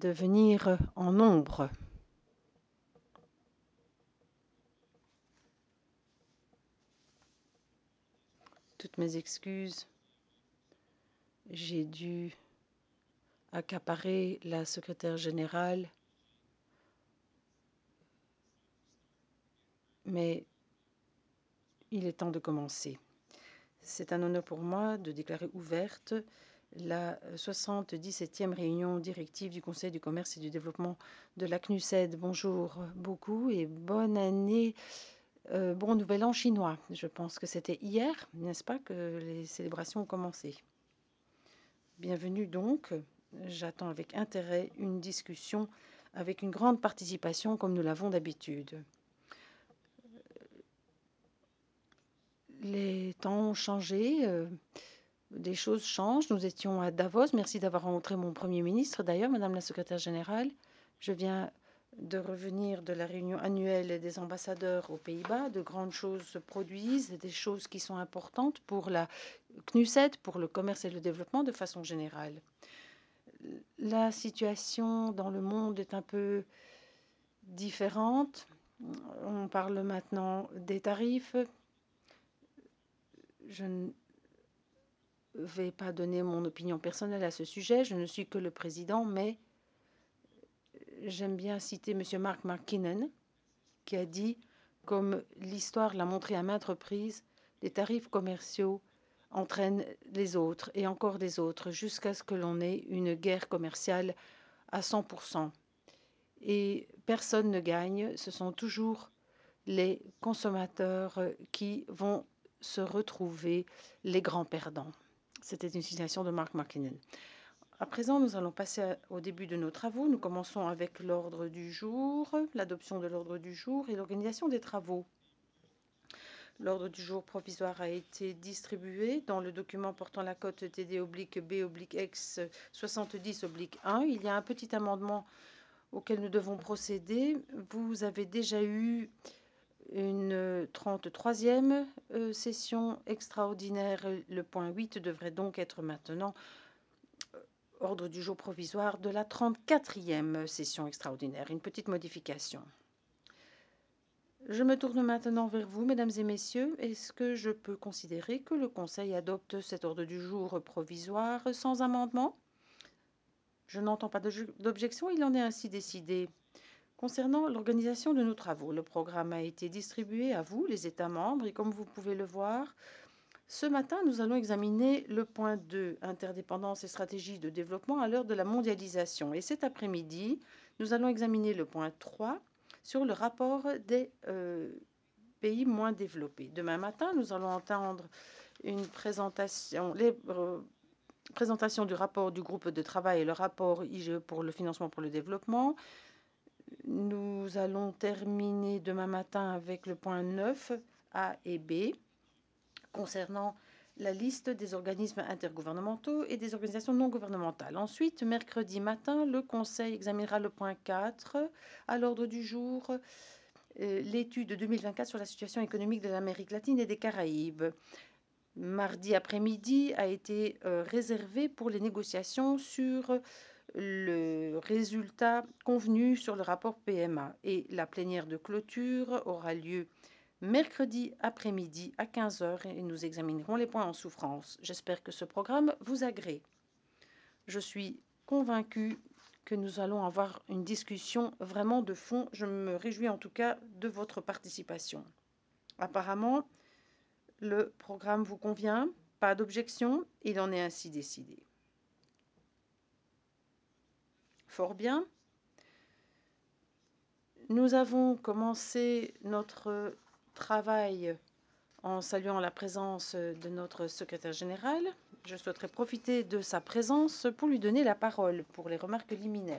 de venir en nombre. Toutes mes excuses. J'ai dû accaparer la secrétaire générale, mais il est temps de commencer. C'est un honneur pour moi de déclarer ouverte la 77e réunion directive du Conseil du commerce et du développement de la CNUSED. Bonjour beaucoup et bonne année, bon nouvel an chinois. Je pense que c'était hier, n'est-ce pas, que les célébrations ont commencé. Bienvenue donc. J'attends avec intérêt une discussion avec une grande participation comme nous l'avons d'habitude. Les temps ont changé, des choses changent. Nous étions à Davos. Merci d'avoir rencontré mon Premier ministre d'ailleurs, Madame la Secrétaire générale. Je viens de revenir de la réunion annuelle des ambassadeurs aux Pays-Bas. De grandes choses se produisent, des choses qui sont importantes pour la CNUSED, pour le commerce et le développement de façon générale. La situation dans le monde est un peu différente. On parle maintenant des tarifs. Je ne vais pas donner mon opinion personnelle à ce sujet. Je ne suis que le président, mais j'aime bien citer M. Mark McKinnon, qui a dit, comme l'histoire l'a montré à maintes reprises, les tarifs commerciaux entraînent les autres et encore des autres jusqu'à ce que l'on ait une guerre commerciale à 100%. Et personne ne gagne. Ce sont toujours les consommateurs qui vont se retrouver les grands perdants. C'était une citation de Mark McKinnon. À présent, nous allons passer au début de nos travaux. Nous commençons avec l'ordre du jour, l'adoption de l'ordre du jour et l'organisation des travaux. L'ordre du jour provisoire a été distribué dans le document portant la cote TD/B/X 70/1. Il y a un petit amendement auquel nous devons procéder. Vous avez déjà eu une 33e session extraordinaire. Le point 8 devrait donc être maintenant ordre du jour provisoire de la 34e session extraordinaire. Une petite modification. Je me tourne maintenant vers vous, mesdames et messieurs. Est-ce que je peux considérer que le Conseil adopte cet ordre du jour provisoire sans amendement? Je n'entends pas d'objection. Il en est ainsi décidé. Concernant l'organisation de nos travaux, le programme a été distribué à vous, les États membres, et comme vous pouvez le voir, ce matin, nous allons examiner le point 2, interdépendance et stratégie de développement à l'heure de la mondialisation. Et cet après-midi, nous allons examiner le point 3 sur le rapport des pays moins développés. Demain matin, nous allons entendre une présentation, présentation du rapport du groupe de travail et le rapport IGE pour le financement pour le développement. Nous allons terminer demain matin avec le point 9, A et B, concernant la liste des organismes intergouvernementaux et des organisations non gouvernementales. Ensuite, mercredi matin, le Conseil examinera le point 4 à l'ordre du jour, l'étude 2024 sur la situation économique de l'Amérique latine et des Caraïbes. Mardi après-midi a été réservé pour les négociations sur le résultat convenu sur le rapport PMA. Et la plénière de clôture aura lieu mercredi après-midi à 15 h et nous examinerons les points en souffrance. J'espère que ce programme vous agrée. Je suis convaincue que nous allons avoir une discussion vraiment de fond. Je me réjouis en tout cas de votre participation. Apparemment, le programme vous convient. Pas d'objection. Il en est ainsi décidé. Fort bien. Nous avons commencé notre travail en saluant la présence de notre secrétaire général. Je souhaiterais profiter de sa présence pour lui donner la parole pour les remarques liminaires.